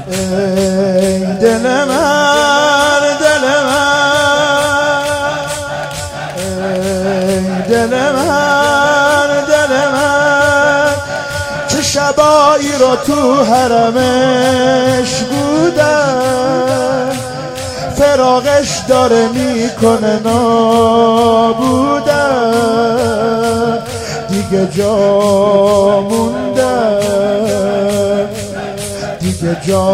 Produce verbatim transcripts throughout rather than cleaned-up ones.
ای دل من دل من ای دل من دل من که شبایی رو تو حرمش بودم فراقش داره میکنه نابودم دیگه جا موندم دیگه جا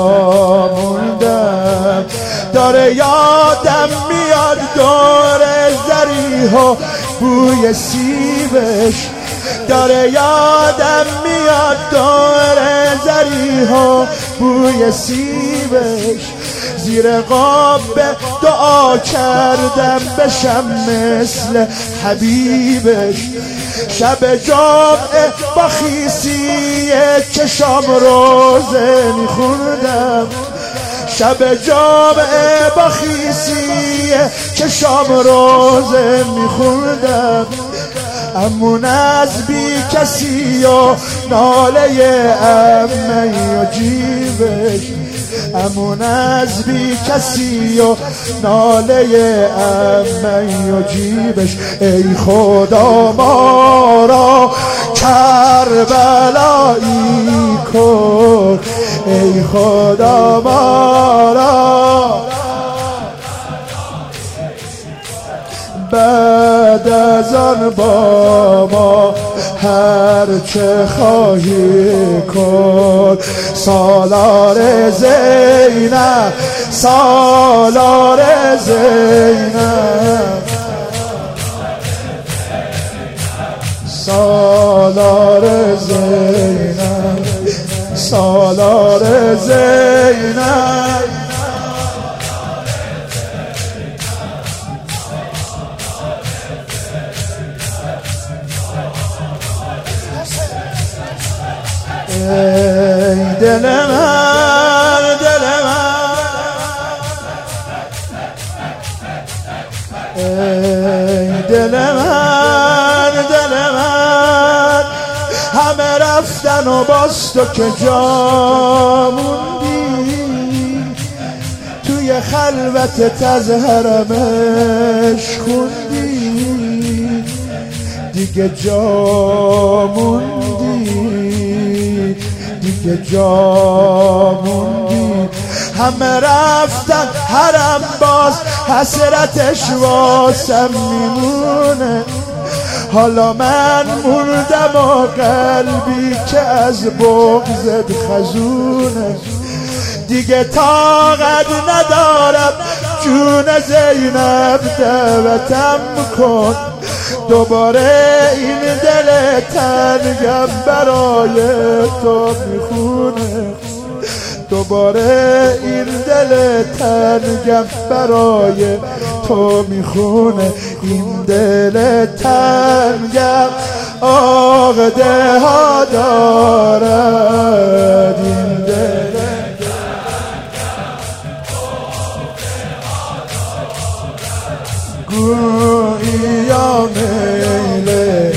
موندم داره یادم میاد دور زریحا بوی سیبش داره یادم میاد دور زریحا بوی سیبش زیر قاب دعا کردم بشم مثل حبیبش شب جمعه با خیسی چشام روزه میخوندم شب جمعه با خیسی چشام روزه میخوندم امون از بی کسی و ناله امی و جیبش امون از بی کسی و ناله امی و جیبش ای خدا ما را کربلایی کن ای خدا ما را بعد از آن با ما هرچه خواهی کن سالار زینب سالار زینب سالار زینب سالار زینب ای دل من دل من ای دل من دل من همه رفتن و باز تو که جا موندی توی خلوتت از حرمش خوندی دیگه جا موندی دیگه جا موندی همه رفتن حرم باز حسرتش واسم میمونه حالا من موندم و قلبی که از بغضت خزونه دیگه طاقت ندارم جون زینب دعوتم کن دوباره این دل تنگم برای تو میخونه دوباره این دل تنگم برای تو میخونه این دل تنگم عقده ها دارد این دل گویی یا میل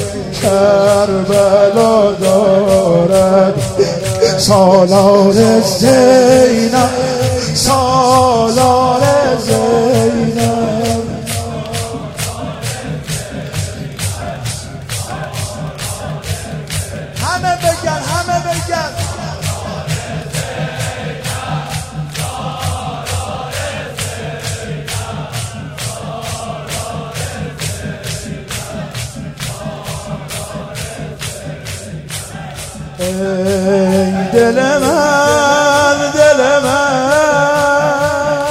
کربلا دارد سالار زینب سالار زینب همه بگن همه بگن ای دل من دل من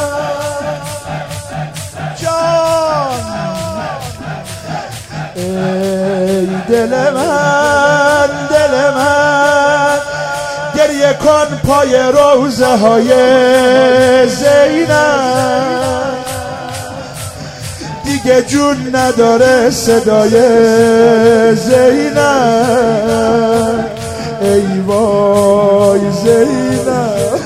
جان ای دل من دل من گریه کن پای روزه های زینب دیگه جون نداره صدای زینب ای وای زینب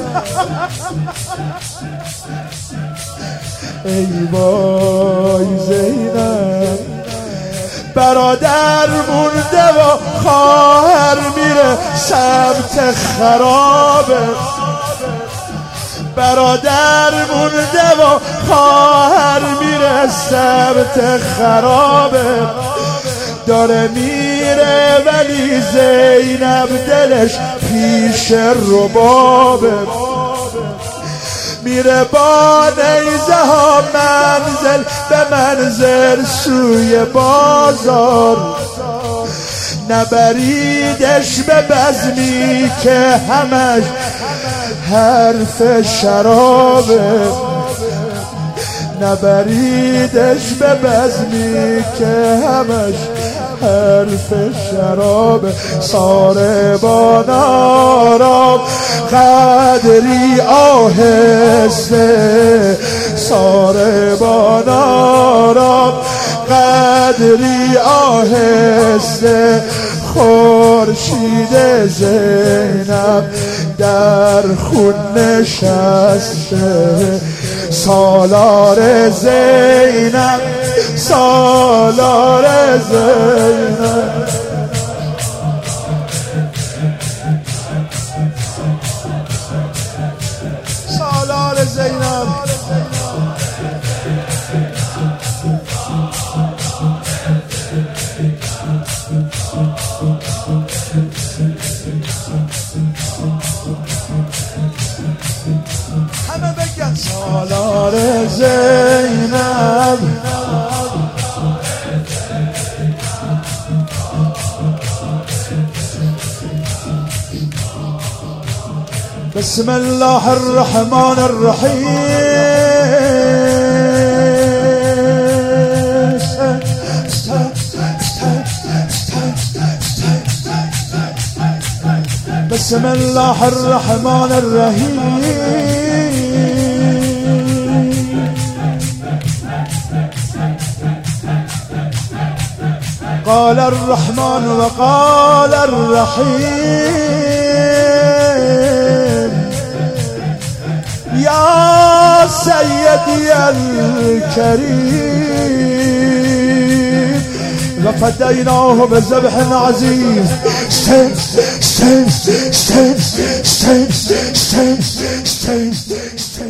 ای وای زینب برادر مونده و خواهر میره سمت خرابه برادر مونده و خواهر میره سمت خرابه، داره میره ولی زینب دلش پیش ربابه، میره با نیزه ها منزل به منزل سوی بازار، نبریدش به بزمی که همش حرف شرابه، نبریدش به بزمی که همش حرف شرابه. ساربان آرام قدری آهسته، ساربان آرام قدری آهسته، خورشید زینب در خون نشسته، سالار زینب سالار زینب. سالار زینب همه بگن سالار زینب. بسم الله الرحمن الرحیم. بسم الله الرحمن الرحیم. قال الرحمن وقال الرحيم يا سيدي الكريم وفديناه بذبح عزيز. stand stand stand stand stand stand stand